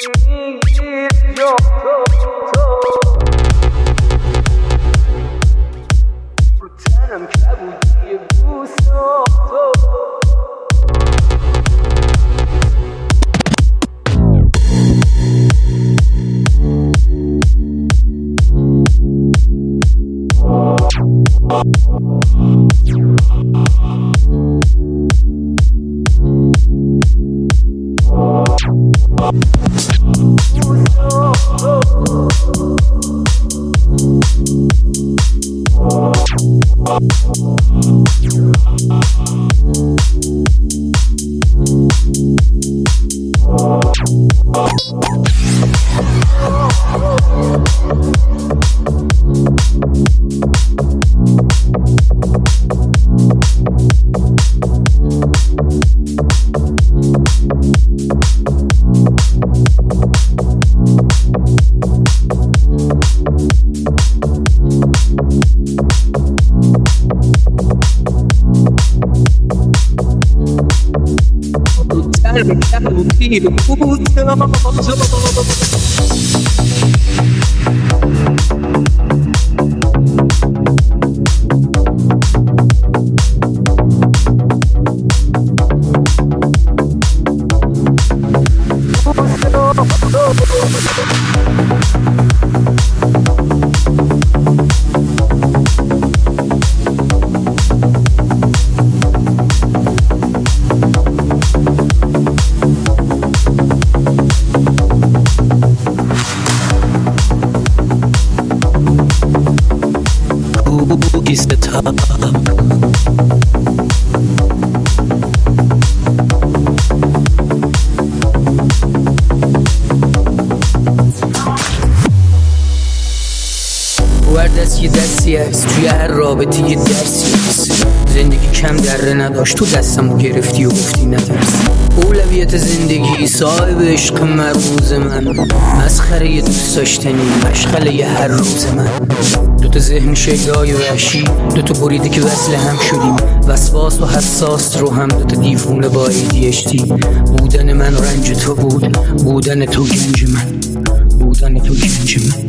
توی هر رابطه یه درسی هست. زندگی کم دره نداشت، تو دستمو گرفتی و گفتی نترس. اولویت زندگی صاحب عشق مروز من، مسخره یه دوست داشتنی مشغله یه هر روز من. دوتا ذهن شیدای وحشی، دوتا بریده که وصل هم شدیم، وسواس و حساس رو هم دوتا دیوونه با ADHD. بودن من رنج تو بود، بودن تو گنج من، بودن تو گنج من.